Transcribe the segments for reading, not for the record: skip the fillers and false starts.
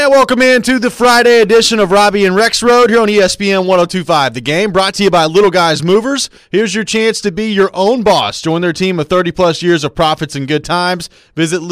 welcome into the Friday edition of Robbie and Rex Road here on ESPN 102.5. The Game, brought to you by Little Guys Movers. Here's your chance to be your own boss. Join their team of 30-plus years of profits and good times. Visit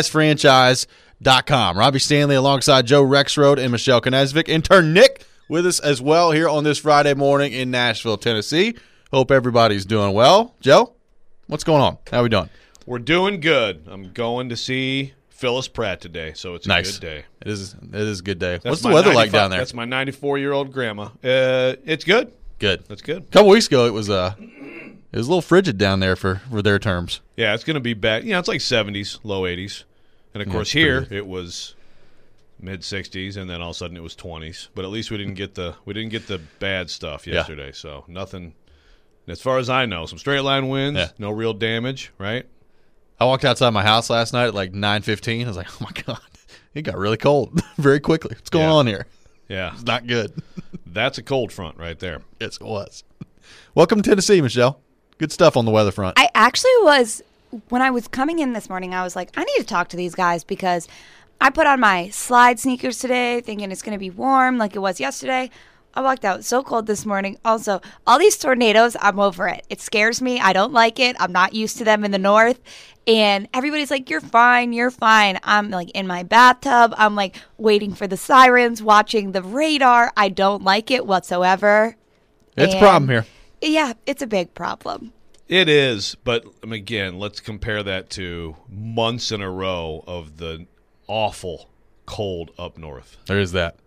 littleguysfranchise.com. Robbie Stanley alongside Joe Rexrode and Michelle Knesvik. Intern Nick with us as well here on this Friday morning in Nashville, Tennessee. Hope everybody's doing well. Joe, what's going on? How we doing? We're doing good. I'm going to see Phyllis Pratt today, so it's a good day. It is a good day. That's What's the weather like down there? That's my 94-year-old grandma. It's good. Good. That's good. A couple weeks ago, it was a little frigid down there for their terms. Yeah, it's going to be back. It's like 70s, low 80s. And, of course, here it was mid-60s, and then all of a sudden it was 20s. But at least we didn't get the bad stuff yesterday. So nothing, as far as I know, some straight-line winds, no real damage, right? I walked outside my house last night at like 9:15. I was like, oh, my God. It got really cold very quickly. What's going on here? Yeah. It's not good. That's a cold front right there. Yes, it was. Welcome to Tennessee, Michelle. Good stuff on the weather front. I actually was, when I was coming in this morning, I was like, I need to talk to these guys because I put on my slide sneakers today thinking it's going to be warm like it was yesterday. I walked out so cold this morning. Also, all these tornadoes, I'm over it. It scares me. I don't like it. I'm not used to them in the north. And everybody's like, you're fine, you're fine. I'm like in my bathtub. I'm like waiting for the sirens, watching the radar. I don't like it whatsoever. It's a problem here. Yeah, it's a big problem. It is, but again, let's compare that to months in a row of the awful cold up north. There is that.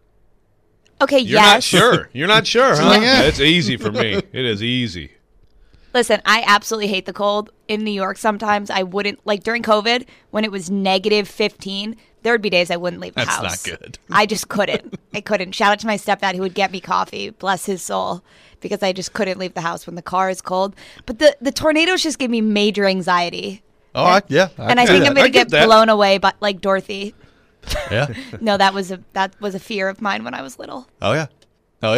Okay, You're not sure. You're not sure, huh? Yeah. It's easy for me. It is easy. Listen, I absolutely hate the cold. In New York, sometimes I wouldn't, like during COVID, when it was negative 15, there would be days I wouldn't leave the house. That's not good. I just couldn't. I couldn't. Shout out to my stepdad who would get me coffee, bless his soul, because I just couldn't leave the house when the car is cold. But the tornadoes just give me major anxiety. Oh, and, I and I think I'm going to get that. blown away by, like Dorothy. Yeah. No, that was a fear of mine when I was little. Oh, yeah. No,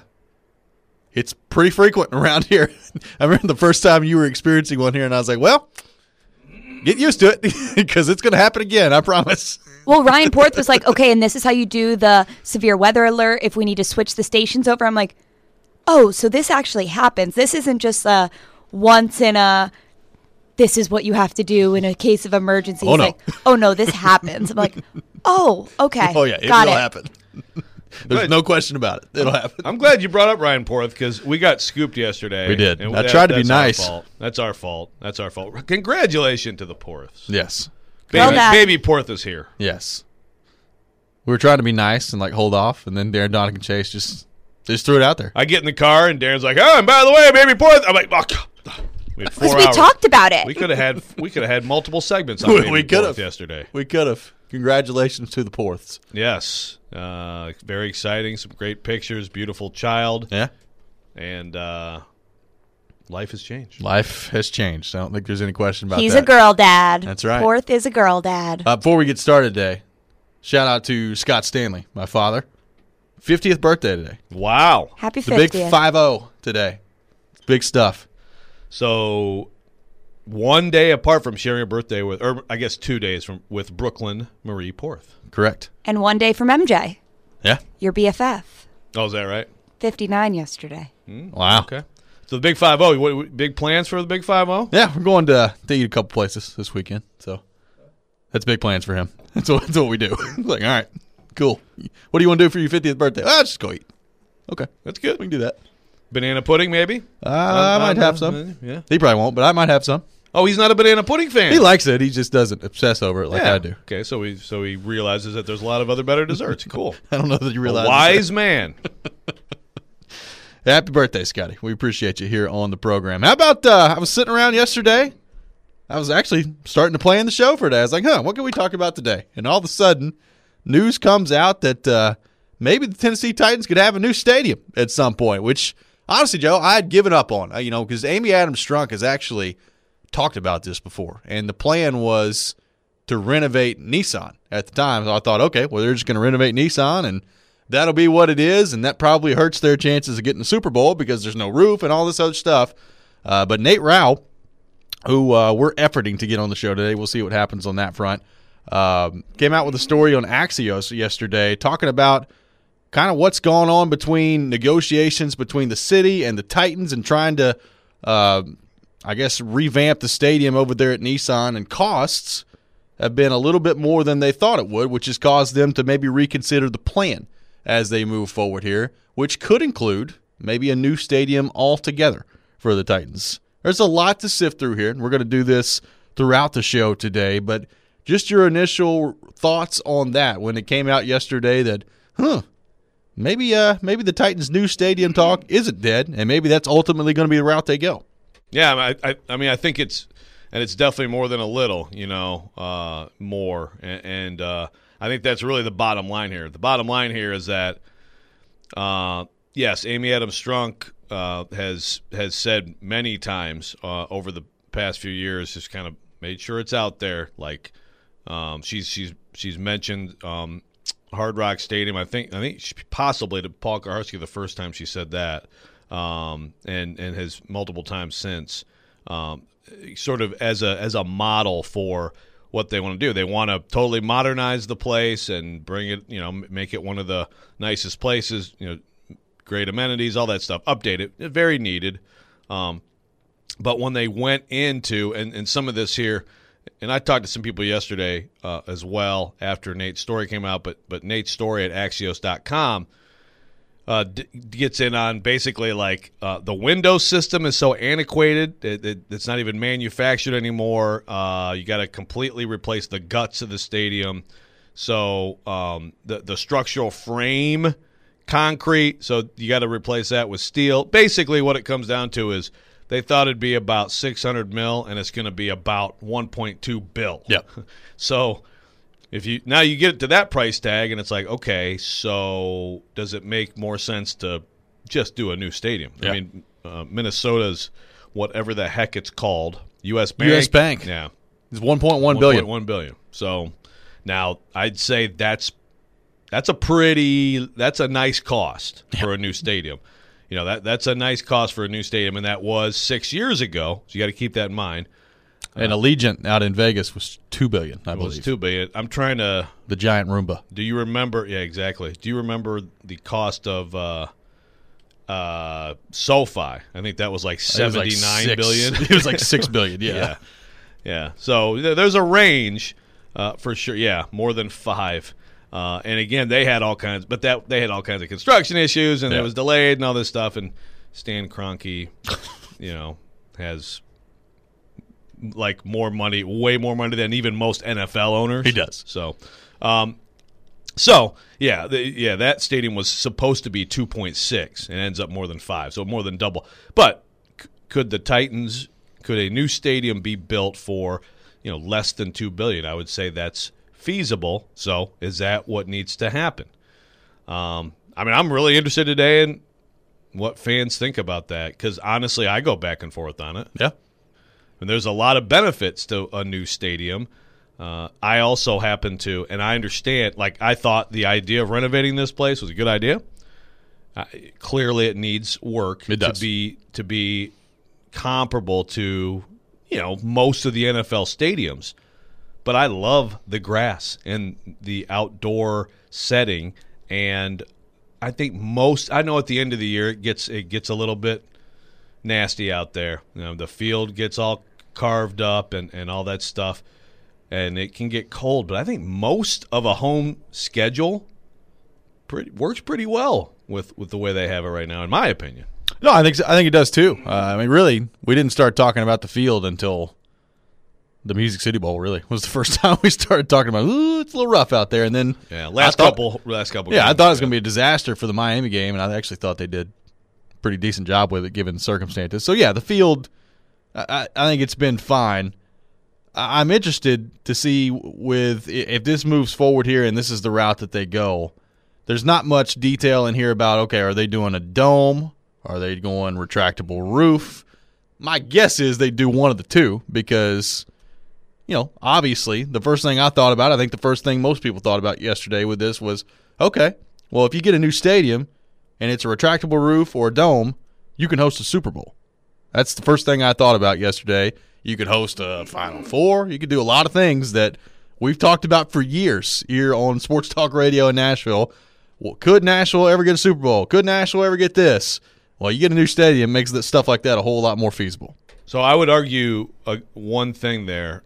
it's pretty frequent around here. I remember the first time you were experiencing one here, and I was like, well, get used to it because it's going to happen again, I promise. Well, Ryan Porth was like, okay, and this is how you do the severe weather alert if we need to switch the stations over. I'm like, oh, so this actually happens. This isn't just a once in a, this is what you have to do in a case of emergency. Oh, He's no. like, oh, no, this happens. I'm like, oh, okay. Oh, yeah, it Got will it. happen. There's no question about it. It'll happen. I'm glad you brought up Ryan Porth because we got scooped yesterday. We did. And I tried to be that's nice. our fault. That's our fault. Congratulations to the Porths. Yes. Baby Porth is here. Yes. We were trying to be nice and, like, hold off, and then Darren Donegan Chase just threw it out there. I get in the car and Darren's like, oh, and by the way, Baby Porth. I'm like, oh, God. We had 4 Because we hours. talked about it. We could have had multiple segments on Baby We could Porth have. yesterday. We could have. Congratulations to the Porths. Yes. Very exciting. Some great pictures. Beautiful child. Yeah. And life has changed. Life has changed. I don't think there's any question about He's that. a girl dad. That's right. Porth is a girl dad. Before we get started today, shout out to Scott Stanley, my father. 50th birthday today. Wow. Happy The big 50th. 5-0 today. It's big stuff. So one day apart from sharing a birthday with, or I guess 2 days with Brooklyn Marie Porth. Correct. And one day from MJ, Yeah. your BFF. Oh, is that right? 59 yesterday. Wow. Okay. So the big 5-0. What big plans for the big 5-0? Yeah, we're going to eat a couple places this weekend. So that's big plans for him. That's what we do. Like, all right, cool. What do you want to do for your 50th birthday? Just go eat. Okay. That's good. We can do that. Banana pudding, maybe? I might have some. Yeah. He probably won't, but I might have some. Oh, he's not a banana pudding fan. He likes it. He just doesn't obsess over it like Yeah. I do. Okay, so he realizes that there's a lot of other better desserts. Cool. I don't know that you A realize. wise man. Happy birthday, Scotty. We appreciate you here on the program. How about I was sitting around yesterday. I was actually starting to plan the show for today. I was like, what can we talk about today? And all of a sudden, news comes out that maybe the Tennessee Titans could have a new stadium at some point, which, honestly, Joe, I had given up on. Because Amy Adams Strunk has actually talked about this before. And the plan was to renovate Nissan at the time. So I thought, okay, well, they're just going to renovate Nissan, and that'll be what it is, and that probably hurts their chances of getting the Super Bowl because there's no roof and all this other stuff. But Nate Rao, who we're efforting to get on the show today, we'll see what happens on that front, came out with a story on Axios yesterday talking about kind of what's going on between negotiations between the city and the Titans and trying to, I guess, revamp the stadium over there at Nissan, and costs have been a little bit more than they thought it would, which has caused them to maybe reconsider the plan as they move forward here, which could include maybe a new stadium altogether for the Titans. There's a lot to sift through here, and we're going to do this throughout the show today, but just your initial thoughts on that when it came out yesterday that, maybe the Titans' new stadium talk isn't dead, and maybe that's ultimately going to be the route they go. Yeah, I mean, I think it's definitely more than a little, more. And I think that's really the bottom line here. The bottom line here is that, yes, Amy Adams Strunk has said many times over the past few years, just kind of made sure it's out there. Like she's mentioned Hard Rock Stadium. I think possibly to Paul Kuharsky the first time she said that. And has multiple times since, sort of as a model for what they want to do. They want to totally modernize the place and bring it, make it one of the nicest places, great amenities, all that stuff, update it. Very needed. But when they went into, and some of this here, and I talked to some people yesterday as well after Nate's story came out, but Nate's story at Axios.com gets in on basically like the Windows system is so antiquated it's not even manufactured anymore. You got to completely replace the guts of the stadium. So the structural frame, concrete, so you got to replace that with steel. Basically what it comes down to is they thought it'd be about $600 million, and it's going to be about $1.2 billion. Yep. So if you get it to that price tag, and it's like, okay, so does it make more sense to just do a new stadium? Yeah. I mean, Minnesota's whatever the heck it's called, U.S. Bank. U.S. Bank. Yeah, it's $1.1 billion. $1.1 billion. So now I'd say that's a nice cost for a new stadium. That's a nice cost for a new stadium, and that was 6 years ago. So you got to keep that in mind. And Allegiant out in Vegas was $2 billion, I believe. It was $2 billion. I'm trying to. The giant Roomba. Do you remember? Yeah, exactly. Do you remember the cost of SoFi? I think that was like $79 billion. It was like $6 billion. Yeah. Yeah. So there's a range for sure. Yeah, more than 5. And again, they had all kinds, they had all kinds of construction issues, and it was delayed and all this stuff. And Stan Kroenke, has like more money, way more money than even most NFL owners. He does. So, that stadium was supposed to be 2.6 and ends up more than 5, so more than double. But could a new stadium be built for, less than $2 billion? I would say that's feasible. So is that what needs to happen? I'm really interested today in what fans think about that, because honestly, I go back and forth on it. Yeah. And there's a lot of benefits to a new stadium. I also happen to, and I understand, I thought the idea of renovating this place was a good idea. Clearly it needs work. It does. To be comparable to, most of the NFL stadiums. But I love the grass and the outdoor setting, and I think I know at the end of the year it gets a little bit nasty out there. The field gets all carved up and all that stuff, and it can get cold. But I think most of a home schedule works pretty well with the way they have it right now, in my opinion. No, I think it does too. Really, we didn't start talking about the field until the Music City Bowl. Really was the first time we started talking about. Ooh, it's a little rough out there, and then last couple. Yeah, games, I thought it was going to be a disaster for the Miami game, and I actually thought they did a pretty decent job with it given the circumstances. So yeah, the field. I think it's been fine. I'm interested to see if this moves forward here and this is the route that they go. There's not much detail in here about, okay, are they doing a dome? Are they going retractable roof? My guess is they do one of the two because, obviously the first thing I thought about, I think the first thing most people thought about yesterday with this was, okay, well, if you get a new stadium and it's a retractable roof or a dome, you can host a Super Bowl. That's the first thing I thought about yesterday. You could host a Final Four. You could do a lot of things that we've talked about for years here on Sports Talk Radio in Nashville. Well, could Nashville ever get a Super Bowl? Could Nashville ever get this? Well, you get a new stadium, makes stuff like that a whole lot more feasible. So I would argue one thing there.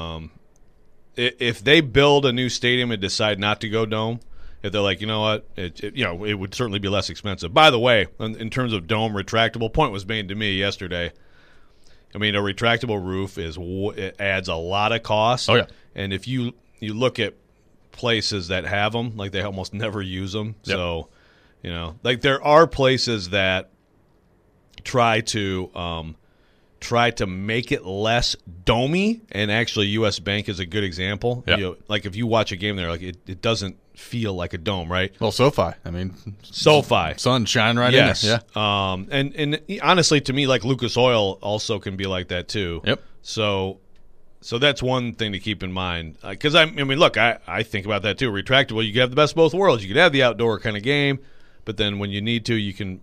If they build a new stadium and decide not to go dome, if they're like, you know what, it would certainly be less expensive. By the way, in terms of dome retractable, point was made to me yesterday. I mean, a retractable roof it adds a lot of cost. Oh yeah, and if you look at places that have them, like they almost never use them. Yep. So, like there are places that try to make it less domey, and actually U.S. Bank is a good example. Yep. Like if you watch a game there, like it doesn't feel like a dome, right? Well, SoFi. I mean, SoFi. Sun shine right in there. Yeah. And honestly, to me, like Lucas Oil also can be like that too. Yep. So that's one thing to keep in mind. Because I mean, look, I think about that too. Retractable, you can have the best of both worlds. You can have the outdoor kind of game, but then when you need to, you can.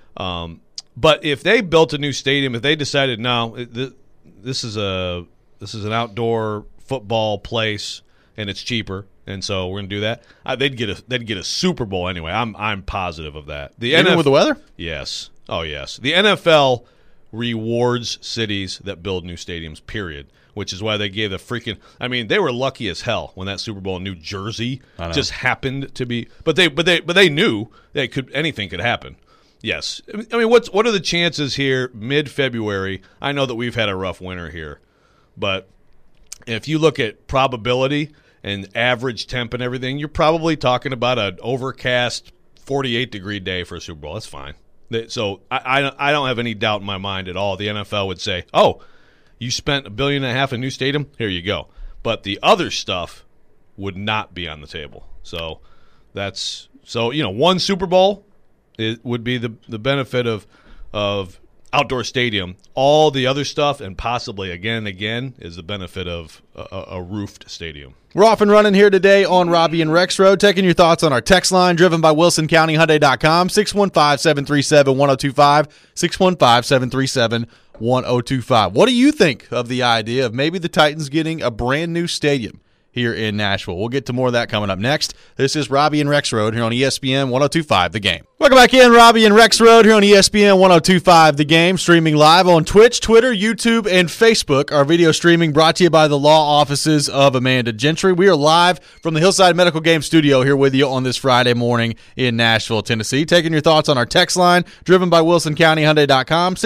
But if they built a new stadium, if they decided no, this is an outdoor football place and it's cheaper, and so we're gonna do that, they'd get a Super Bowl anyway. I'm positive of that. Even with the weather? Yes. Oh yes. The NFL rewards cities that build new stadiums. Period. Which is why they gave the freaking. I mean, they were lucky as hell when that Super Bowl in New Jersey just happened to be. But they knew that anything could happen. Yes. I mean, what are the chances here mid-February? I know that we've had a rough winter here, but if you look at probability and average temp and everything, you're probably talking about an overcast 48-degree day for a Super Bowl. That's fine. So I don't have any doubt in my mind at all. The NFL would say, "Oh, you spent $1.5 billion in a new stadium. Here you go." But the other stuff would not be on the table. So one Super Bowl. It would be the benefit of outdoor stadium. All the other stuff, and possibly again and again, is the benefit of a roofed stadium. We're off and running here today on Robbie and Rex Road, taking your thoughts on our text line, driven by WilsonCountyHyundai.com, 615-737-1025, 615-737-1025. What do you think of the idea of maybe the Titans getting a brand new stadium here in Nashville? We'll get to more of that coming up next. This is Robbie and Rex Road here on ESPN 102.5 The Game. Welcome back in, Robbie and Rex Road here on ESPN 102.5 The Game, streaming live on Twitch, Twitter, YouTube, and Facebook. Our video streaming brought to you by the law offices of Amanda Gentry. We are live from the Hillside Medical Game Studio here with you on this Friday morning in Nashville, Tennessee. Taking your thoughts on our text line, driven by WilsonCountyHyundai.com,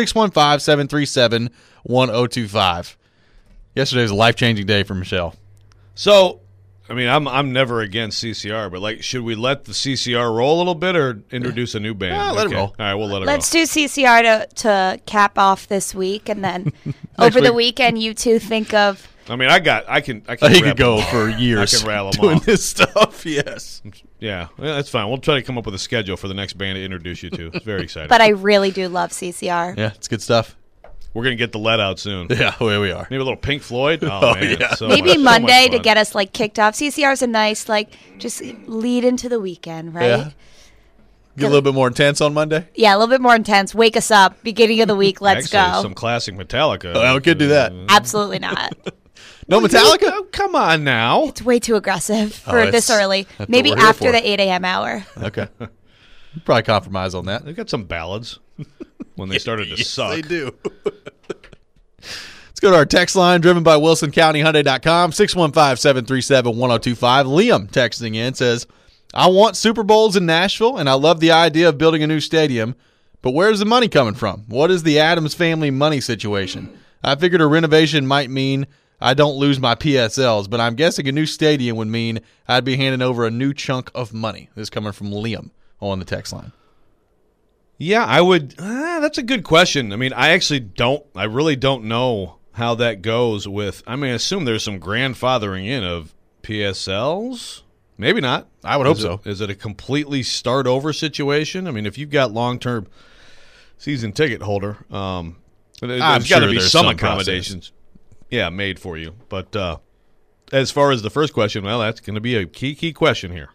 615-737-1025. Yesterday was a life-changing day for Michelle. So, I mean, I'm never against CCR, but should we let the CCR roll a little bit or introduce a new band? Let it roll. All right, we'll let it Let's do CCR to cap off this week, and then over the weekend, you two think of. I mean, I can. He could go for years. I can rattle them doing off. This stuff. Yes. Yeah, that's fine. We'll try to come up with a schedule for the next band to introduce you to. It's very exciting. But I really do love CCR. Yeah, it's good stuff. We're going to get the lead out soon. Yeah, here we are. Maybe a little Pink Floyd. Oh man, yeah. Maybe Monday to get us kicked off. CCR is a nice just lead into the weekend, right? Yeah. Get a little bit more intense on Monday. Yeah, a little bit more intense. Wake us up. Beginning of the week. Let's Actually, go. Some classic Metallica. Oh, we could do that. Absolutely not. No Metallica? Oh, come on now. It's way too aggressive for this early. that's Maybe what we're here after for. the 8 a.m. hour. Okay. Probably compromise on that. They've got some ballads when they started to suck. They do. Let's go to our text line, driven by WilsonCountyHyundai.com, 615-737-1025. Liam texting in says, I want Super Bowls in Nashville, and I love the idea of building a new stadium, but where's the money coming from? What is the Adams family money situation? I figured a renovation might mean I don't lose my PSLs, but I'm guessing a new stadium would mean I'd be handing over a new chunk of money. This is coming from Liam on the text line. Yeah, I would. That's a good question. I mean, I really don't know how that goes with. I mean, I assume there's some grandfathering in of PSLs. Maybe not. I would hope so. Is it a completely start over situation? I mean, if you've got long-term season ticket holder, there's got to be some accommodations. Yeah, made for you. But as far as the first question, well, that's going to be a key question here.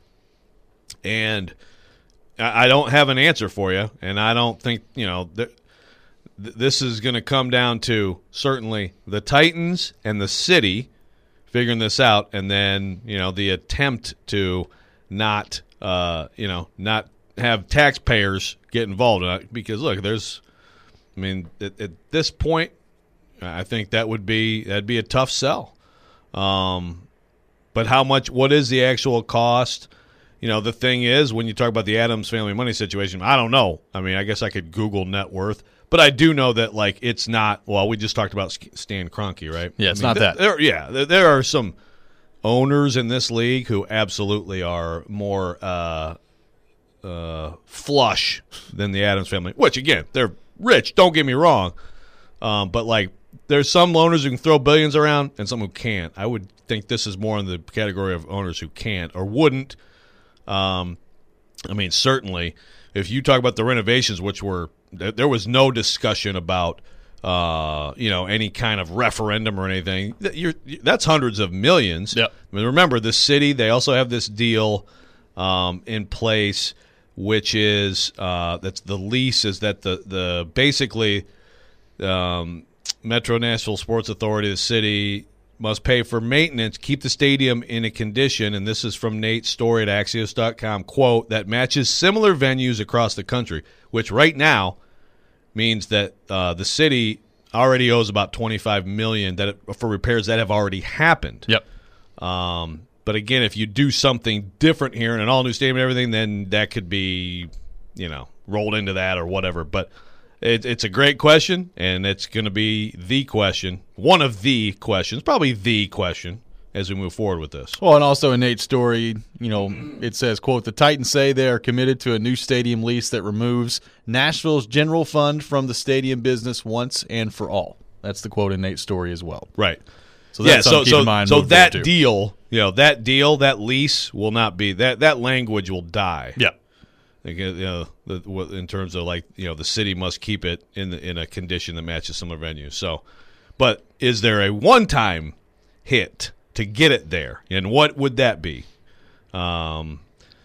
And I don't have an answer for you, and I don't think, this is going to come down to certainly the Titans and the city figuring this out, and then the attempt to not not have taxpayers get involved because look, at this point, I think that'd be a tough sell. But what is the actual cost? The thing is, when you talk about the Adams Family money situation, I don't know. I mean, I guess I could Google net worth, but I do know that it's not. Well, we just talked about Stan Kroenke, right? Yeah, it's not that. There are some owners in this league who absolutely are more flush than the Adams family, which, again, they're rich, don't get me wrong, but there's some owners who can throw billions around and some who can't. I would think this is more in the category of owners who can't or wouldn't. Certainly, if you talk about the renovations, there was no discussion about any kind of referendum or anything. That's hundreds of millions. Yep. Remember, the city, they also have this deal in place, which is that's the lease is that the basically Metro Nashville Sports Authority, the city, must pay for maintenance, keep the stadium in a condition, and this is from Nate Story at Axios.com, quote, that matches similar venues across the country, which right now means that the city already owes about $25 million for repairs that have already happened. Yep. But again, if you do something different here and an all-new stadium and everything, then that could be, rolled into that or whatever. But it's a great question, and it's going to be the question, one of the questions, probably the question as we move forward with this. Well, and also in Nate's story, it says, quote, the Titans say they are committed to a new stadium lease that removes Nashville's general fund from the stadium business once and for all. That's the quote in Nate's story as well. Right. So that's something to keep in mind. So that deal, that lease will not be, that language will die. Yeah. In terms of the city must keep it in a condition that matches similar venues. So, but is there a one-time hit to get it there, and what would that be? Again,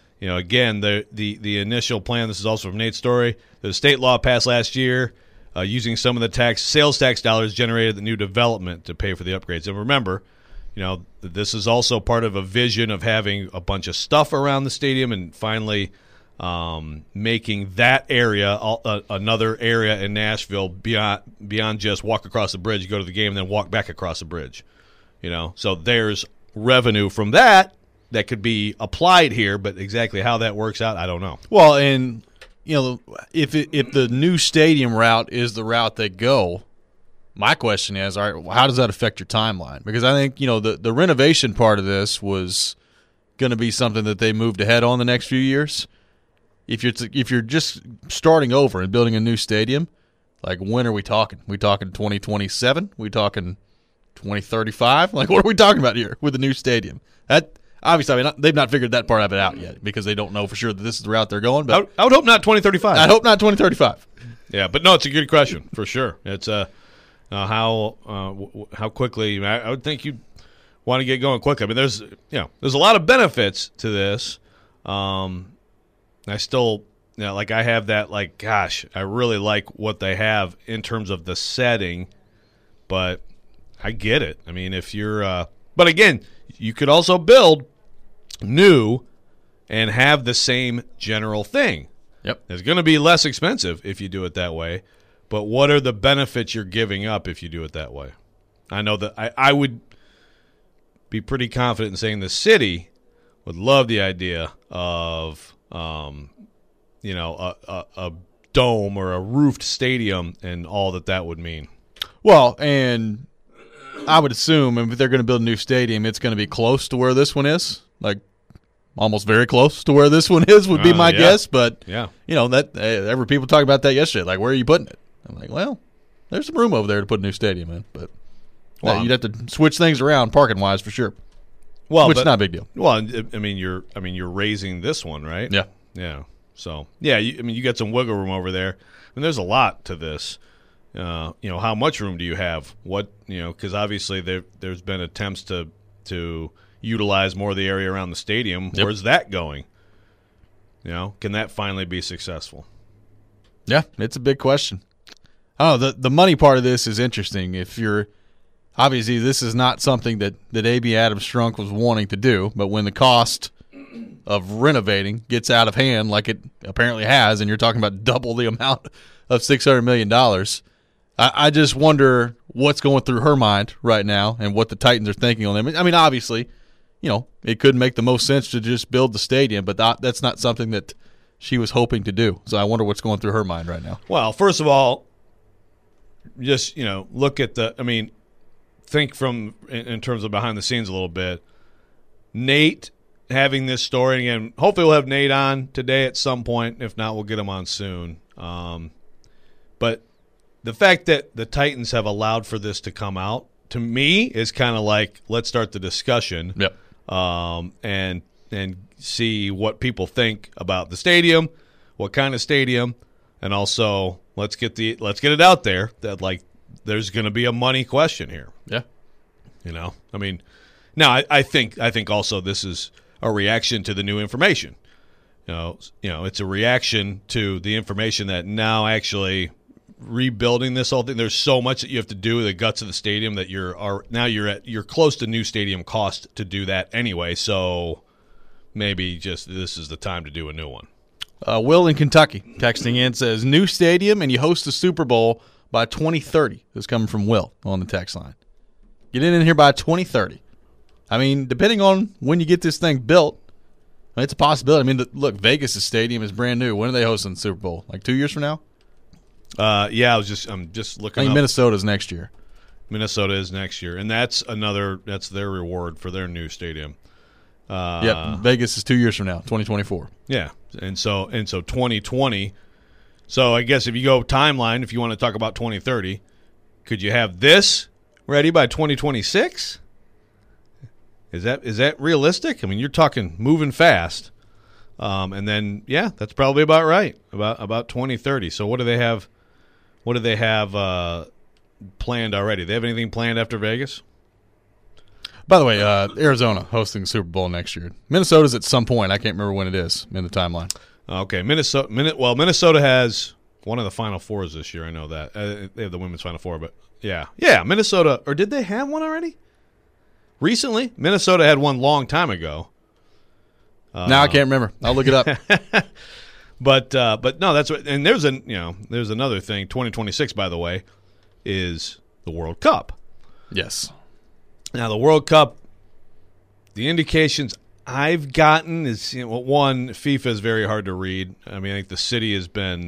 the initial plan. This is also from Nate's story. The state law passed last year, using some of the sales tax dollars generated the new development to pay for the upgrades. And remember, this is also part of a vision of having a bunch of stuff around the stadium, and finally making that area another area in Nashville beyond just walk across the bridge, go to the game, and then walk back across the bridge. So there's revenue from that could be applied here, but exactly how that works out, I don't know. Well, and if the new stadium route is the route they go, my question is, all right, well, how does that affect your timeline? Because I think the renovation part of this was going to be something that they moved ahead on the next few years. If you're just starting over and building a new stadium, when are we talking? We talking 2027? We talking 2035? What are we talking about here with the new stadium? That obviously, they've not figured that part of it out yet because they don't know for sure that this is the route they're going. But I would hope not 2035. I hope not 2035. Yeah, but no, it's a good question for sure. It's how quickly. I would think you'd want to get going quickly. I mean, there's a lot of benefits to this. I still, I have that, gosh, I really like what they have in terms of the setting, but I get it. I mean, if you're, but again, you could also build new and have the same general thing. Yep. It's going to be less expensive if you do it that way, but what are the benefits you're giving up if you do it that way? I know that I would be pretty confident in saying the city would love the idea of a dome or a roofed stadium and all that would mean. Well, and I would assume if they're going to build a new stadium, it's going to be close to where this one is, almost very close to where this one is would be my guess. But there were people talking about that yesterday. Where are you putting it? I'm like, well, there's some room over there to put a new stadium in, but you'd have to switch things around parking wise for sure. Well, which is not a big deal. Well, you're raising this one, right? Yeah. Yeah. So, you got some wiggle room over there. There's a lot to this. How much room do you have? What, because obviously there's been attempts to utilize more of the area around the stadium. Yep. Where's that going? Can that finally be successful? Yeah, it's a big question. Oh, the money part of this is interesting. obviously this is not something that A.B. Adams-Strunk was wanting to do, but when the cost of renovating gets out of hand like it apparently has, and you're talking about double the amount of $600 million, I just wonder what's going through her mind right now and what the Titans are thinking on them. I mean, obviously, it could make the most sense to just build the stadium, but that's not something that she was hoping to do. So I wonder what's going through her mind right now. Well, first of all, just, look at think from in terms of behind the scenes a little bit. Nate having this story, again, hopefully we'll have Nate on today at some point. If not, we'll get him on soon. But the fact that the Titans have allowed for this to come out, to me, is kind of like, let's start the discussion. Yep. And see what people think about the stadium, what kind of stadium, and also let's get it out there that there's going to be a money question here. Yeah. Now I think also this is a reaction to the new information. It's a reaction to the information that now actually rebuilding this whole thing. There's so much that you have to do with the guts of the stadium that you're close to new stadium cost to do that anyway. So maybe just this is the time to do a new one. Will in Kentucky texting in says new stadium and you host the Super Bowl by 2030. This is coming from Will on the text line. Get in here by 2030. I mean, depending on when you get this thing built, it's a possibility. I mean, look, Vegas' stadium is brand new. When are they hosting the Super Bowl? 2 years from now? I'm just looking. I think up. Minnesota's next year. Minnesota is next year, and that's their reward for their new stadium. Vegas is 2 years from now, 2024. Yeah, and so 2020. So I guess if you go timeline, if you want to talk about 2030, could you have this ready by 2026? Is that realistic? I mean, you're talking moving fast, and then that's probably about right, about 2030. So what do they have? What do they have planned already? They have anything planned after Vegas? By the way, Arizona hosting the Super Bowl next year. Minnesota's at some point. I can't remember when it is in the timeline. Okay, Minnesota has one of the Final Fours this year. I know that they have the women's Final Four, but yeah, Minnesota. Or did they have one already? Recently, Minnesota had one long time ago. Now I can't remember. I'll look it up. But no, that's what. And there's another thing. 2026, by the way, is the World Cup. Yes. Now the World Cup, the indications I've gotten is one, FIFA is very hard to read. I mean, I think the city's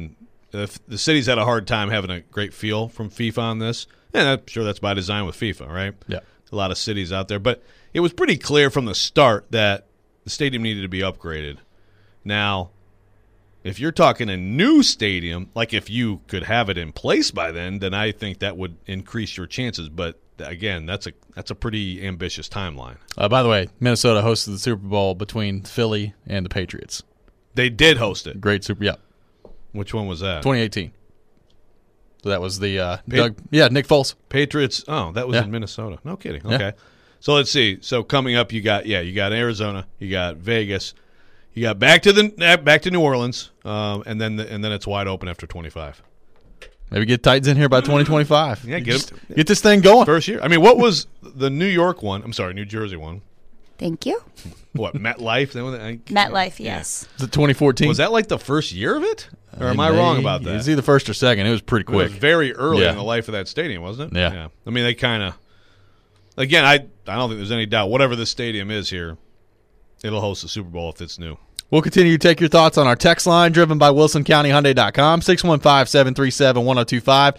had a hard time having a great feel from FIFA on this, and I'm sure that's by design with FIFA, right? Yeah. A lot of cities out there, but it was pretty clear from the start that the stadium needed to be upgraded. Now, if you're talking a new stadium, like if you could have it in place by then I think that would increase your chances. But again, that's a pretty ambitious timeline. By the way, Minnesota hosted the Super Bowl between Philly and the Patriots. They did host it. Great Super. Yeah. Which one was that? 2018. So that was the Nick Foles. Patriots. Oh, that was in Minnesota. No kidding. Okay. Yeah. So let's see. So coming up, you got Arizona, you got Vegas, you got back to New Orleans, and then it's wide open after 25. Maybe get Titans in here by 2025. Yeah, get this thing going. First year. I mean, what was the New York one? I'm sorry, New Jersey one. Thank you. What, MetLife? MetLife, yes. The 2014. Was that like the first year of it? Or am I wrong about that? It was either first or second. It was pretty quick. It was very early in the life of that stadium, wasn't it? Yeah. I mean, they kind of – again, I don't think there's any doubt. Whatever this stadium is here, it'll host the Super Bowl if it's new. We'll continue to take your thoughts on our text line driven by WilsonCountyHyundai.com, 615-737-1025,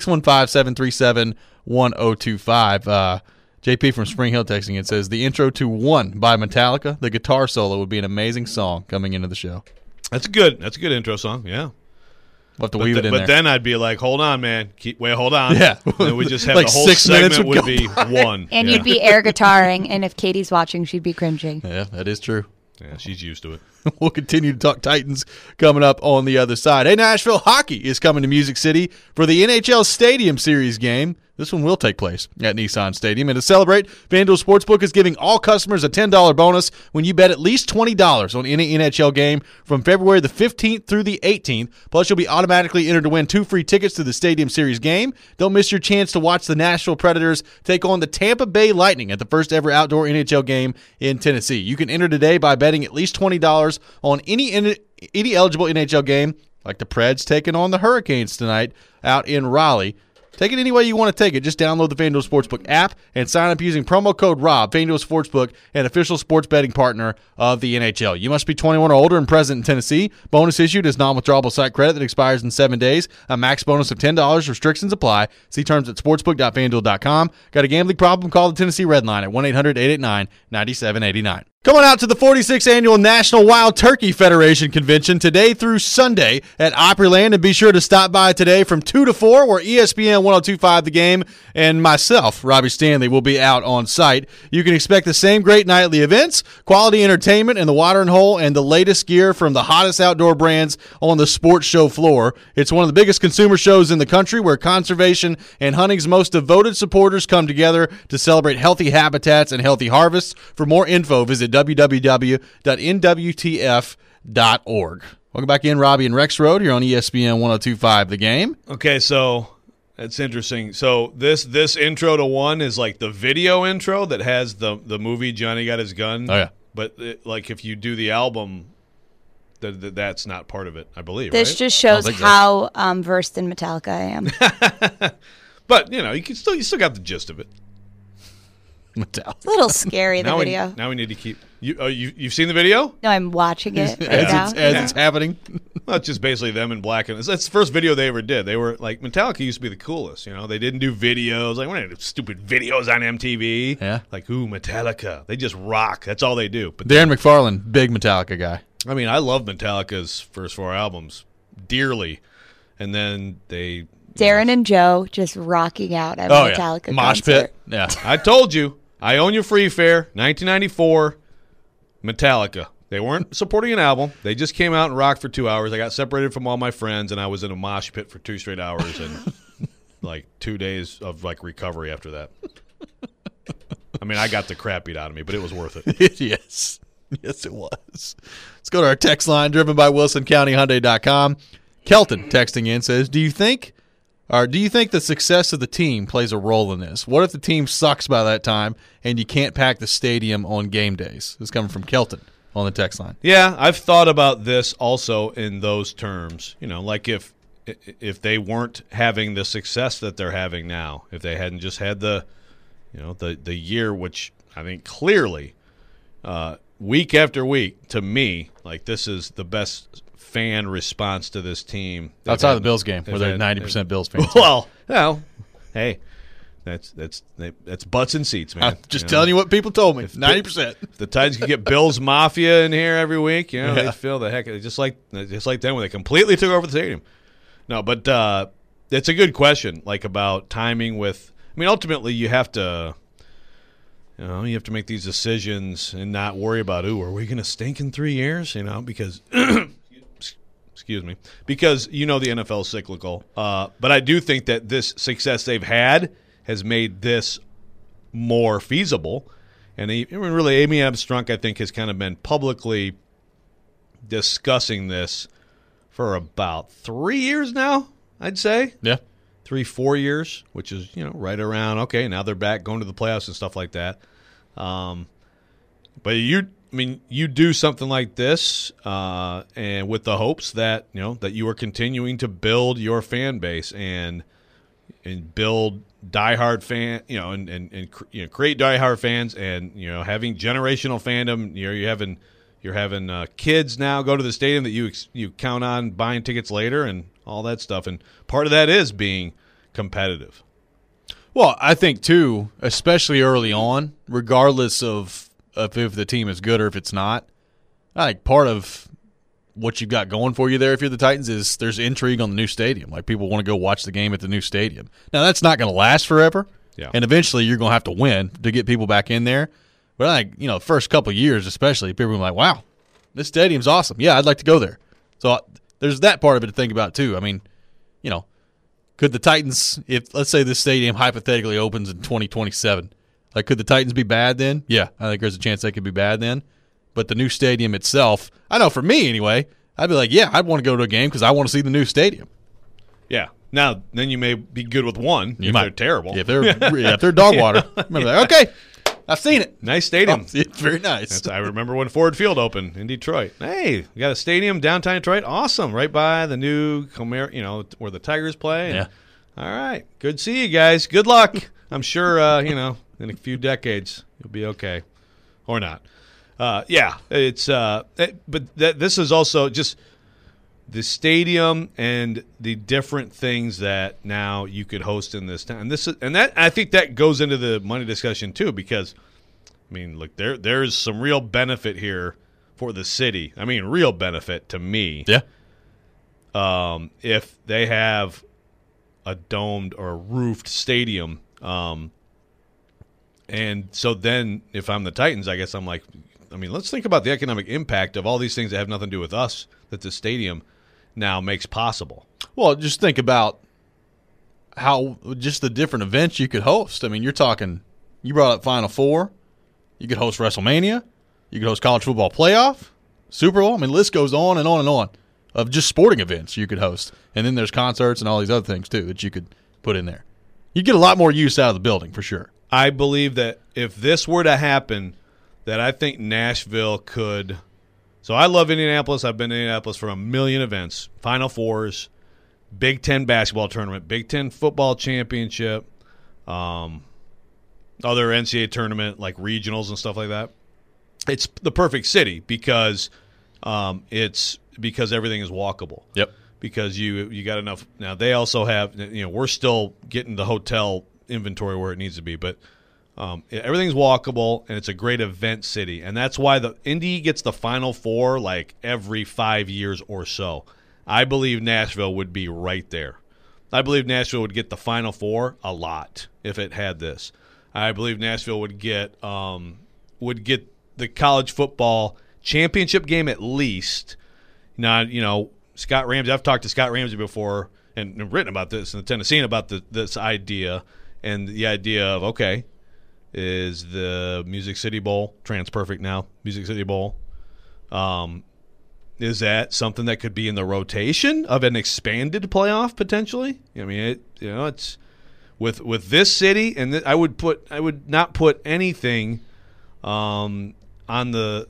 615-737-1025. JP from Spring Hill texting it says, the intro to One by Metallica, the guitar solo would be an amazing song coming into the show. That's a good intro song, yeah. We'll have to weave it in but there. Then I'd be like, hold on, man. Hold on. Yeah. And we just have like the whole 6 minutes segment would be one. And you'd be air guitaring, and if Katie's watching, she'd be cringing. Yeah, that is true. Yeah, she's used to it. We'll continue to talk Titans coming up on the other side. Hey, Nashville Hockey is coming to Music City for the NHL Stadium Series game This one will take place at Nissan Stadium. And to celebrate, FanDuel Sportsbook is giving all customers a $10 bonus when you bet at least $20 on any NHL game from February the 15th through the 18th. Plus, you'll be automatically entered to win 2 free tickets to the Stadium Series game. Don't miss your chance to watch the Nashville Predators take on the Tampa Bay Lightning at the first ever outdoor NHL game in Tennessee. You can enter today by betting at least $20 on any eligible NHL game, like the Preds taking on the Hurricanes tonight out in Raleigh. Take it any way you want to take it. Just download the FanDuel Sportsbook app and sign up using promo code ROB. FanDuel Sportsbook, an official sports betting partner of the NHL. You must be 21 or older and present in Tennessee. Bonus issued is non-withdrawable site credit that expires in 7 days. A max bonus of $10. Restrictions apply. See terms at sportsbook.fanduel.com. Got a gambling problem? Call the Tennessee Red Line at 1-800-889-9789. Coming out to the 46th Annual National Wild Turkey Federation Convention today through Sunday at Opryland. And be sure to stop by today from 2 to 4 where ESPN 102.5 The Game and myself, Robbie Stanley, will be out on site. You can expect the same great nightly events, quality entertainment in the watering hole, and the latest gear from the hottest outdoor brands on the sports show floor. It's one of the biggest consumer shows in the country where conservation and hunting's most devoted supporters come together to celebrate healthy habitats and healthy harvests. For more info, visit www.nwtf.org. Welcome back in, Robbie and Rex Road here on ESPN 102.5 The Game. Okay, so that's interesting. So this intro to one is like the video intro that has the movie Johnny Got His Gun. Oh, yeah. But like if you do the album, that's not part of it, I believe. This right? just shows how versed in Metallica I am. But you still got the gist of it. Metallica. It's a little scary, the video. Now we need to keep you've seen the video? No, I'm watching it right now. As it's happening. Well, it's just basically them in black and that's the first video they ever did. They were like Metallica used to be the coolest, They didn't do videos. Like, we're not doing stupid videos on MTV. Yeah. Like, ooh, Metallica. They just rock. That's all they do. But Darren McFarlane, big Metallica guy. I mean, I love Metallica's first 4 albums dearly. And then Darren and Joe just rocking out at Metallica Mosh concert. pit. Yeah. I told you. I Own Your Free Fare, 1994, Metallica. They weren't supporting an album. They just came out and rocked for 2 hours. I got separated from all my friends, and I was in a mosh pit for 2 straight hours and like 2 days of like recovery after that. I mean, I got the crap beat out of me, but it was worth it. Yes. Yes, it was. Let's go to our text line, driven by WilsonCountyHyundai.com. Kelton texting in says, Do you think the success of the team plays a role in this? What if the team sucks by that time and you can't pack the stadium on game days? This is coming from Kelton on the text line. Yeah, I've thought about this also in those terms. Like if they weren't having the success that they're having now, if they hadn't just had the year, which I think clearly week after week, to me, like this is the best fan response to this team outside of the Bills game where they're 90% Bills fans. Well, hey, that's butts and seats, man. I'm just telling you what people told me. 90%. If the Titans could get Bills Mafia in here every week, they'd feel the heck just like them when they completely took over the stadium. No, but it's a good question, like about timing with. I mean, ultimately, you have to. You have to make these decisions and not worry about, are we going to stink in 3 years? Because. Excuse me, because the NFL is cyclical. But I do think that this success they've had has made this more feasible. And really, Amy Abstrunk, I think, has kind of been publicly discussing this for about 3 years now, I'd say. Yeah. 3-4 years, which is, right around, okay, now they're back going to the playoffs and stuff like that. But you do something like this, and with the hopes that that you are continuing to build your fan base and build diehard fan, and create diehard fans, and having generational fandom. You're having kids now go to the stadium that you count on buying tickets later and all that stuff, and part of that is being competitive. Well, I think too, especially early on, regardless of if the team is good or if it's not, I think part of what you've got going for you there if you're the Titans is there's intrigue on the new stadium. Like, people want to go watch the game at the new stadium. Now, that's not going to last forever, and eventually you're going to have to win to get people back in there. But I think, the first couple of years especially, people are like, wow, this stadium's awesome. Yeah, I'd like to go there. So there's that part of it to think about too. I mean, could the Titans, if let's say this stadium hypothetically opens in 2027, like could the Titans be bad then? Yeah, I think there's a chance they could be bad then. But the new stadium itself, I know for me anyway, I'd be like, yeah, I'd want to go to a game because I want to see the new stadium. Yeah. Now, then you may be good with one if they're terrible. If they're dog water. Like, okay, I've seen it. Nice stadium. It's very nice. I remember when Ford Field opened in Detroit. Hey, we got a stadium downtown Detroit. Awesome. Right by the new where the Tigers play. Yeah. All right. Good to see you guys. Good luck. I'm sure, in a few decades you'll be okay. Or not. It's this is also just the stadium and the different things that now you could host in this town. I think that goes into the money discussion too, because I mean, look, there's some real benefit here for the city. I mean, real benefit to me. Yeah. If they have a domed or roofed stadium, and so then if I'm the Titans, I guess I'm like, I mean, let's think about the economic impact of all these things that have nothing to do with us that the stadium now makes possible. Well, just think about how just the different events you could host. I mean, you're talking, you brought up Final Four. You could host WrestleMania. You could host College Football Playoff, Super Bowl. I mean, the list goes on and on and on of just sporting events you could host. And then there's concerts and all these other things, too, that you could put in there. You get a lot more use out of the building, for sure. I believe that if this were to happen, that I think Nashville could. So I love Indianapolis. I've been to Indianapolis for a million events, Final Fours, Big Ten basketball tournament, Big Ten football championship, other NCAA tournament like regionals and stuff like that. It's the perfect city because everything is walkable. Yep. Because you got enough. Now they also have, we're still getting the hotel inventory where it needs to be, but everything's walkable and it's a great event city, and that's why the Indy gets the Final Four like every 5 years or so. I believe Nashville would be right there. I believe Nashville would get the Final Four a lot if it had this. I believe Nashville would get the college football championship game at least. Now, Scott Ramsey. I've talked to Scott Ramsey before and written about this in the Tennessean about this idea, and the idea of, okay, is the Music City Bowl, TransPerfect now, Music City Bowl, is that something that could be in the rotation of an expanded playoff potentially? I mean, it's with this city, and I would not put anything on the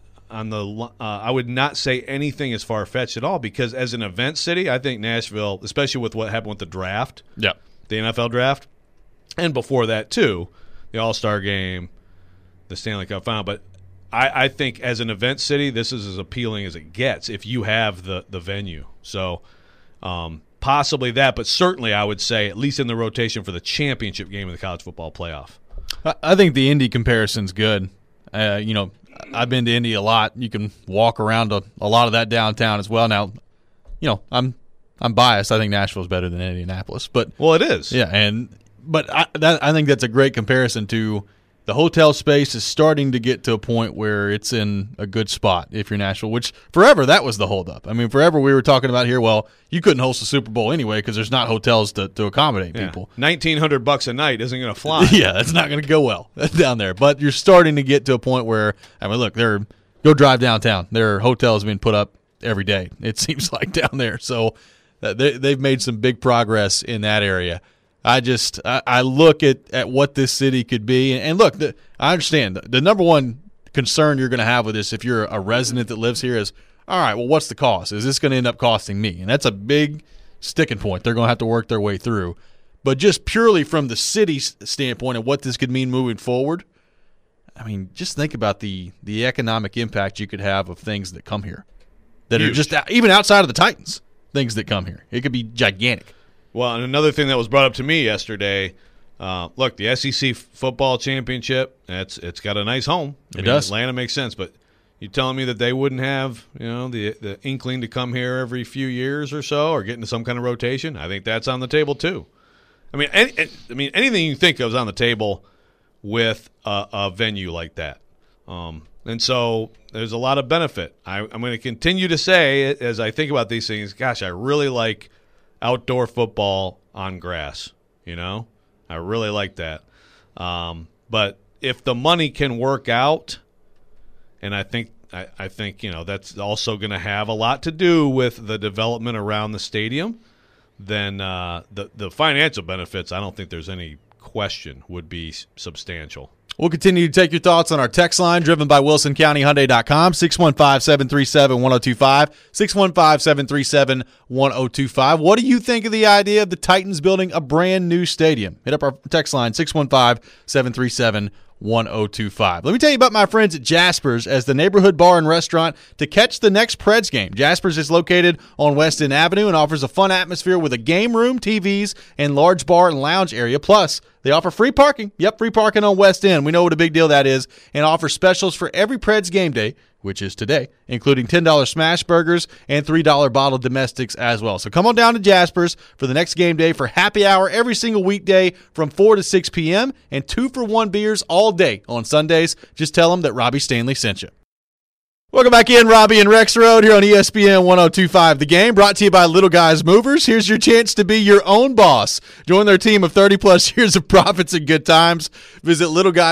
I would not say anything as far-fetched at all, because as an event city, I think Nashville, especially with what happened with the draft, the NFL draft, and before that too, the All-Star game, the Stanley Cup final. But I think as an event city, this is as appealing as it gets if you have the venue. So possibly that, but certainly I would say at least in the rotation for the championship game of the college football playoff. I think the Indy comparison's good. I've been to Indy a lot. You can walk around a lot of that downtown as well. Now, I'm biased. I think Nashville's better than Indianapolis, but it is. Yeah, but I think that's a great comparison to the hotel space is starting to get to a point where it's in a good spot if you're Nashville, which forever that was the holdup. I mean, forever we were talking about here, well, you couldn't host a Super Bowl anyway because there's not hotels to accommodate people. $1,900 a night isn't going to fly. Yeah, that's not going to go well down there. But you're starting to get to a point where, I mean, look, go drive downtown. There are hotels being put up every day, it seems like, down there. So they've made some big progress in that area. I look at what this city could be, and look, I understand the number one concern you're going to have with this if you're a resident that lives here is, all right, well, what's the cost? Is this going to end up costing me? And that's a big sticking point they're going to have to work their way through. But just purely from the city's standpoint of what this could mean moving forward, I mean, just think about the economic impact you could have of things that come here that are just even outside of the Titans, things that come here. It could be gigantic. Well, and another thing that was brought up to me yesterday, look, the SEC football championship, it's got a nice home. It does. Atlanta makes sense, but you telling me that they wouldn't have, the inkling to come here every few years or so or get into some kind of rotation? I think that's on the table too. I mean, anything you think of is on the table with a venue like that. And so there's a lot of benefit. I'm going to continue to say, as I think about these things, gosh, I really like outdoor football on grass. I really like that. But if the money can work out, and I think that's also going to have a lot to do with the development around the stadium, then the financial benefits, I don't think there's any question, would be substantial. We'll continue to take your thoughts on our text line, driven by WilsonCountyHyundai.com, 615-737-1025, 615-737-1025. What do you think of the idea of the Titans building a brand new stadium? Hit up our text line, 615-737-1025. Let me tell you about my friends at Jaspers as the neighborhood bar and restaurant to catch the next Preds game. Jaspers is located on West End Avenue and offers a fun atmosphere with a game room, TVs, and large bar and lounge area. Plus, they offer free parking. Yep, free parking on West End. We know what a big deal that is. And offer specials for every Preds game day, which is today, including $10 smash burgers and $3 bottled domestics as well. So come on down to Jaspers for the next game day for happy hour every single weekday from 4 to 6 p.m. and 2-for-1 beers all day on Sundays. Just tell them that Robbie Stanley sent you. Welcome back in, Robbie and Rex Road here on ESPN 102.5 The Game, brought to you by Little Guys Movers. Here's your chance to be your own boss. Join their team of 30-plus years of profits and good times. Visit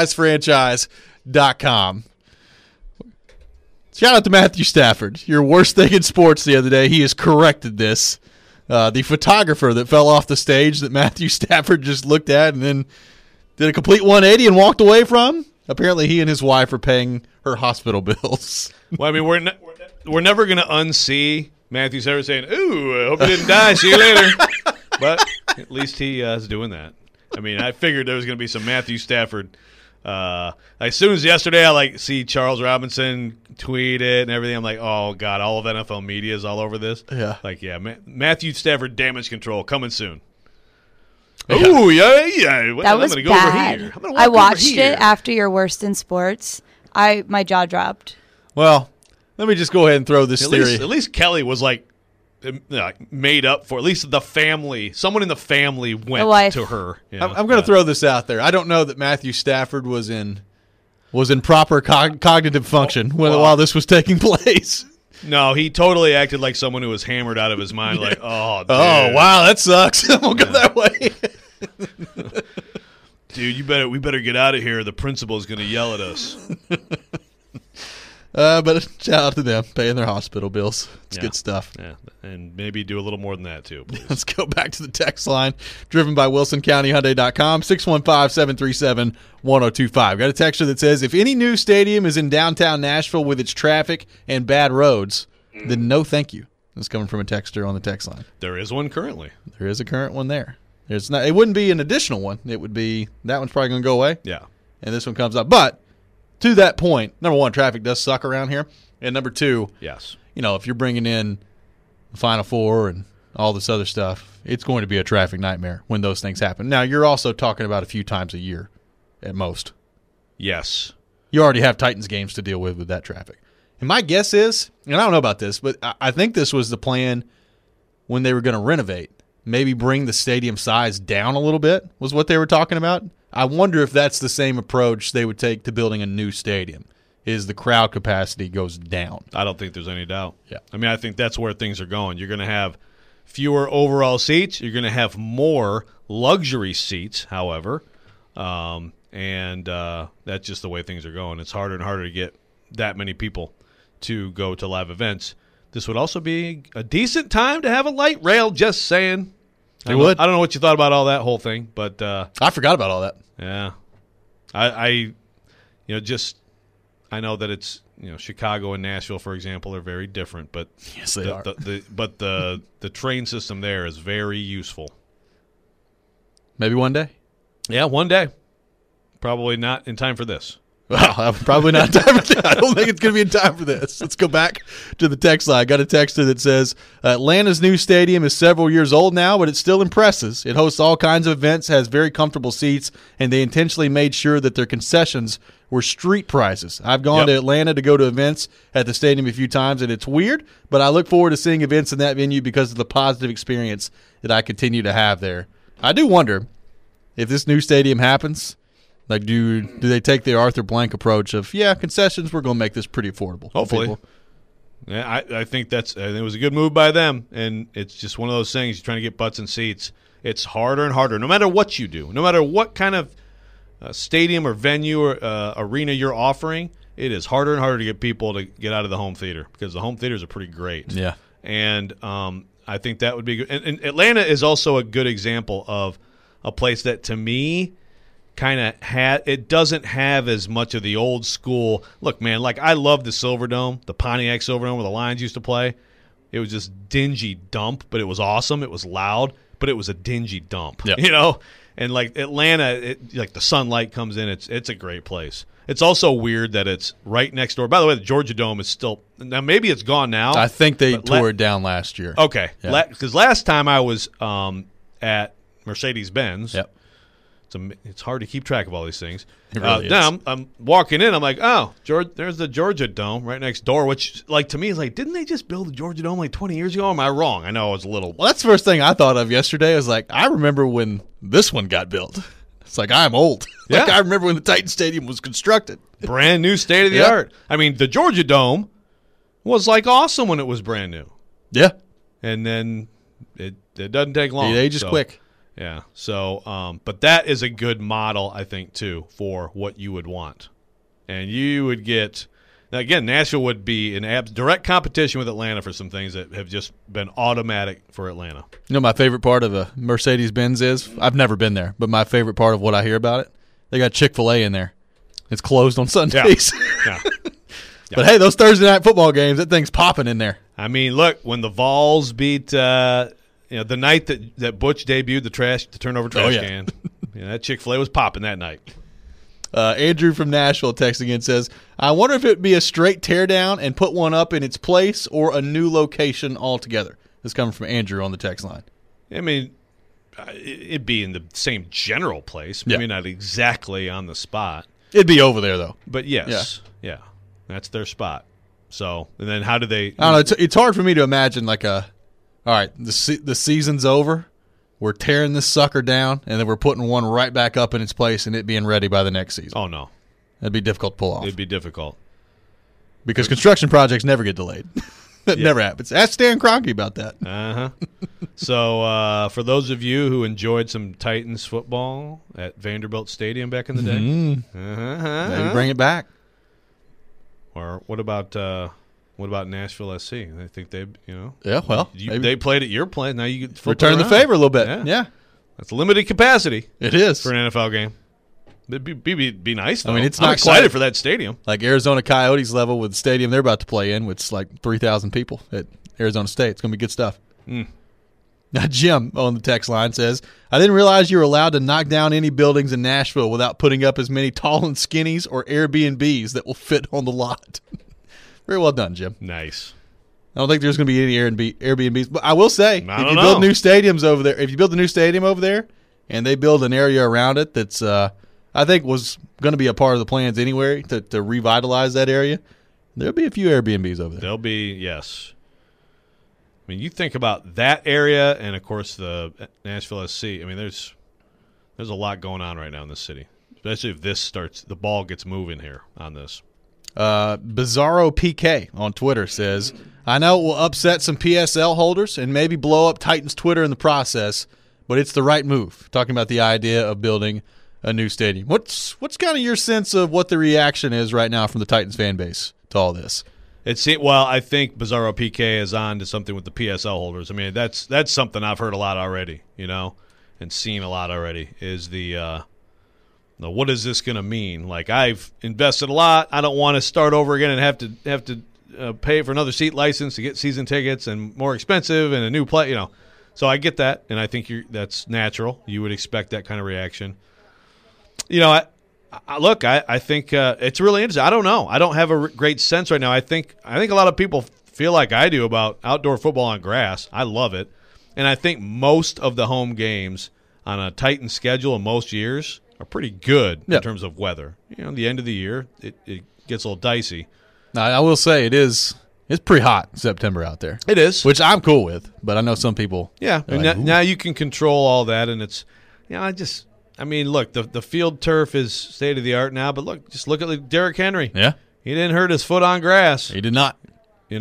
littleguysfranchise.com. Shout out to Matthew Stafford, your worst thing in sports the other day. He has corrected this. The photographer that fell off the stage that Matthew Stafford just looked at and then did a complete 180 and walked away from, apparently he and his wife are paying her hospital bills. Well, I mean, we're never going to unsee Matthew Stafford saying, "Ooh, I hope you didn't die. See you later." But at least he is doing that. I mean, I figured there was going to be some Matthew Stafford. As soon as yesterday I see Charles Robinson tweet it and everything, I'm like, oh God, all of NFL media is all over this. Yeah. Matthew Stafford damage control coming soon. Oh yeah. That was bad. I watched it after your worst in sports. My jaw dropped. Well, let me just go ahead and throw this theory. At least Kelly was made up for. At least the family, someone in the family went to her. I'm going to throw this out there. I don't know that Matthew Stafford was in proper cognitive function while this was taking place. No, he totally acted like someone who was hammered out of his mind. Like, oh, dude. Oh, wow, that sucks. We'll go that way. Dude, we better get out of here. The principal is going to yell at us. But shout out to them paying their hospital bills. It's good stuff. Yeah, and maybe do a little more than that too. Please. Let's go back to the text line, driven by WilsonCountyHyundai.com, 615-737-1025. Got a texter that says, if any new stadium is in downtown Nashville with its traffic and bad roads, then no thank you. That's coming from a texter on the text line. There is one currently. There is a current one there. There's not. It wouldn't be an additional one. It would be, that one's probably going to go away. Yeah. And this one comes up. But to that point, number one, traffic does suck around here. And number two, yes, if you're bringing in the Final Four and all this other stuff, it's going to be a traffic nightmare when those things happen. Now, you're also talking about a few times a year at most. Yes. You already have Titans games to deal with that traffic. And my guess is, and I don't know about this, but I think this was the plan when they were going to renovate. Maybe bring the stadium size down a little bit was what they were talking about. I wonder if that's the same approach they would take to building a new stadium, is the crowd capacity goes down. I don't think there's any doubt. Yeah. I mean, I think that's where things are going. You're going to have fewer overall seats. You're going to have more luxury seats, however, and that's just the way things are going. It's harder and harder to get that many people to go to live events. This would also be a decent time to have a light rail, just saying. I don't know what you thought about all that whole thing, but I forgot about all that. Yeah. I know that it's, Chicago and Nashville, for example, are very different, but yes, they are. The train system there is very useful. Maybe one day? Yeah, one day. Probably not in time for this. Well, probably not in time for this. I don't think it's going to be in time for this. Let's go back to the text line. I got a texter that says, Atlanta's new stadium is several years old now, but it still impresses. It hosts all kinds of events, has very comfortable seats, and they intentionally made sure that their concessions were street prices. I've gone to Atlanta to go to events at the stadium a few times, and it's weird, but I look forward to seeing events in that venue because of the positive experience that I continue to have there. I do wonder if this new stadium happens, like, do they take the Arthur Blank approach of, concessions, we're going to make this pretty affordable? Hopefully. Yeah, I think it was a good move by them, and it's just one of those things. You're trying to get butts and seats. It's harder and harder, no matter what you do, no matter what kind of stadium or venue or arena you're offering. It is harder and harder to get people to get out of the home theater because the home theaters are pretty great. Yeah. And I think that would be good. And Atlanta is also a good example of a place that, to me, kind of it doesn't have as much of the old school. Look, man, like I love the Silverdome, the Pontiac Silverdome where the Lions used to play. It was just dingy dump, but it was awesome. It was loud, but it was a dingy dump. Yep. You know? And like Atlanta, like the sunlight comes in. It's a great place. It's also weird that it's right next door. By the way, the Georgia Dome is still – now maybe it's gone now. I think they tore it down last year. Okay. Yeah. Because last time I was at Mercedes-Benz. Yep. It's hard to keep track of all these things. It really is. Now I'm walking in. I'm like, oh, there's the Georgia Dome right next door, which, like, to me is like, didn't they just build the Georgia Dome like 20 years ago? Or am I wrong? I know I was a little – Well, that's the first thing I thought of yesterday. I was like, I remember when this one got built. It's like, I'm old. Like, Yeah. I remember when the Titan Stadium was constructed. brand new, state of the art. I mean, the Georgia Dome was like awesome when it was brand new, Yeah. and then it doesn't take long. It ages quick. Yeah. So, but that is a good model, I think, too, for what you would want, and you would get. Now, again, Nashville would be in direct competition with Atlanta for some things that have just been automatic for Atlanta. You know, my favorite part of a Mercedes-Benz is, I've never been there, but my favorite part of what I hear about it, they got Chick-fil-A in there. It's closed on Sundays. Yeah. But hey, those Thursday night football games, that thing's popping in there. I mean, look, when the Vols beat, the night that Butch debuted the turnover trash can, that Chick-fil-A was popping that night. Andrew from Nashville texting in says, I wonder if it would be a straight teardown and put one up in its place or a new location altogether. This coming from Andrew on the text line. I mean, it'd be in the same general place, maybe not exactly on the spot. It'd be over there, though. But yes, yeah, that's their spot. So, and then how do they? I don't know. It's hard for me to imagine all right, the season's over. We're tearing this sucker down, and then we're putting one right back up in its place and it being ready by the next season. Oh, no. That'd be difficult to pull off. It'd be difficult. Because construction projects never get delayed. That never happens. Ask Stan Kroenke about that. Uh-huh. So, for those of you who enjoyed some Titans football at Vanderbilt Stadium back in the day, Maybe bring it back. Or what about Nashville SC? I think they, Yeah, well, they played at your place. Now you get return the favor a little bit. Yeah. That's limited capacity. It is for an NFL game. It'd be nice, though. I mean, it's I'm not excited quite for that stadium. Like Arizona Coyotes level with the stadium they're about to play in, which is like 3,000 people at Arizona State. It's going to be good stuff. Now, Jim on the text line says, I didn't realize you were allowed to knock down any buildings in Nashville without putting up as many tall and skinnies or Airbnbs that will fit on the lot. Very well done, Jim. Nice. I don't think there's going to be any Airbnbs. But I will say, if you know. build new stadiums over there, if you build a new stadium over there and they build an area around it that's I think was going to be a part of the plans anyway to revitalize that area, there'll be a few Airbnbs over there. There'll be, yes. I mean, you think about that area and, of course, the Nashville SC. I mean, there's a lot going on right now in this city, especially if the ball gets moving here on this. Bizarro PK on Twitter says, I know it will upset some PSL holders and maybe blow up Titans Twitter in the process, but it's the right move. Talking about the idea of building a new stadium. What's kind of your sense of what the reaction is right now from the Titans fan base to all this? Well, I think Bizarro PK is on to something with the PSL holders. I mean, that's something I've heard a lot already, and seen a lot already, is the what is this going to mean? Like, I've invested a lot. I don't want to start over again and have to pay for another seat license to get season tickets and more expensive and a new play, So I get that, and I think that's natural. You would expect that kind of reaction. I think it's really interesting. I don't know. I don't have a great sense right now. I think a lot of people feel like I do about outdoor football on grass. I love it. And I think most of the home games on a Titan schedule in most years are pretty good in terms of weather. The end of the year, it gets a little dicey. Now, I will say it's pretty hot in September out there. It is. Which I'm cool with, but I know some people. Yeah. Now you can control all that, and it's, look, the field turf is state of the art now, but just look at Derrick Henry. Yeah. He didn't hurt his foot on grass. He did not.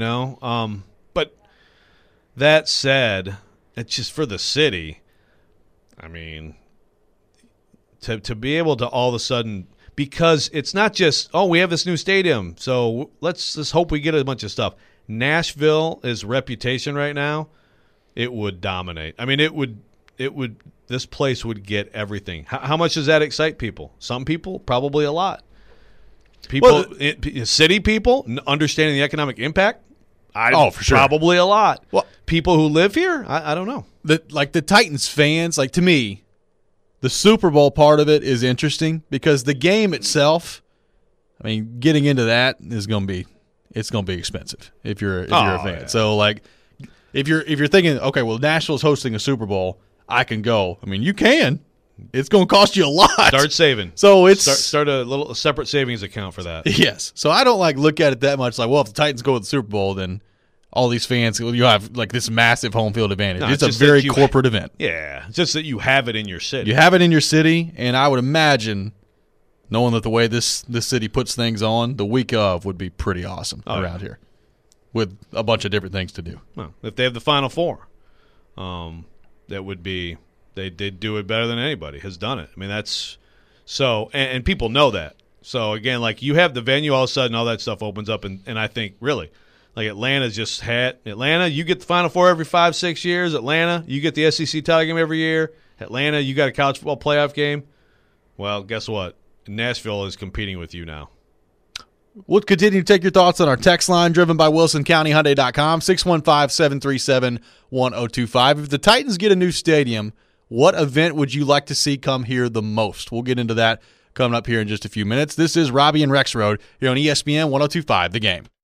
But that said, it's just for the city. I mean, to be able to all of a sudden, because it's not just, oh, we have this new stadium, so let's just hope we get a bunch of stuff. Nashville's reputation right now, it would dominate. I mean, it would. This place would get everything. How much does that excite people? Some people, probably a lot. People, city people, understanding the economic impact. For sure, probably a lot. Well, people who live here, I don't know. The Titans fans, to me, the Super Bowl part of it is interesting because the game itself, I mean, getting into that is going to be expensive if you're a fan. Yeah. So if you're thinking, okay, well, Nashville's hosting a Super Bowl, I can go. I mean, you can. It's going to cost you a lot. Start saving. So it's start a separate savings account for that. Yes. So I don't look at it that much. Well, if the Titans go to the Super Bowl, then all these fans, you have this massive home field advantage. No, it's a very corporate event. Yeah, it's just that you have it in your city. You have it in your city, and I would imagine, knowing that the way this city puts things on, the week of would be pretty awesome around here, with a bunch of different things to do. Well, if they have the Final Four, that would be they'd do it better than anybody has done it. I mean, that's so, and people know that. So again, you have the venue, all of a sudden, all that stuff opens up, and I think really. Atlanta's just had Atlanta. You get the Final Four every 5-6 years. Atlanta, you get the SEC title game every year. Atlanta, you got a college football playoff game. Well, guess what? Nashville is competing with you now. We'll continue to take your thoughts on our text line driven by WilsonCountyHyundai.com 615-737-1025. If the Titans get a new stadium, what event would you like to see come here the most? We'll get into that coming up here in just a few minutes. This is Robbie and Rex Road here on ESPN 1025 The Game.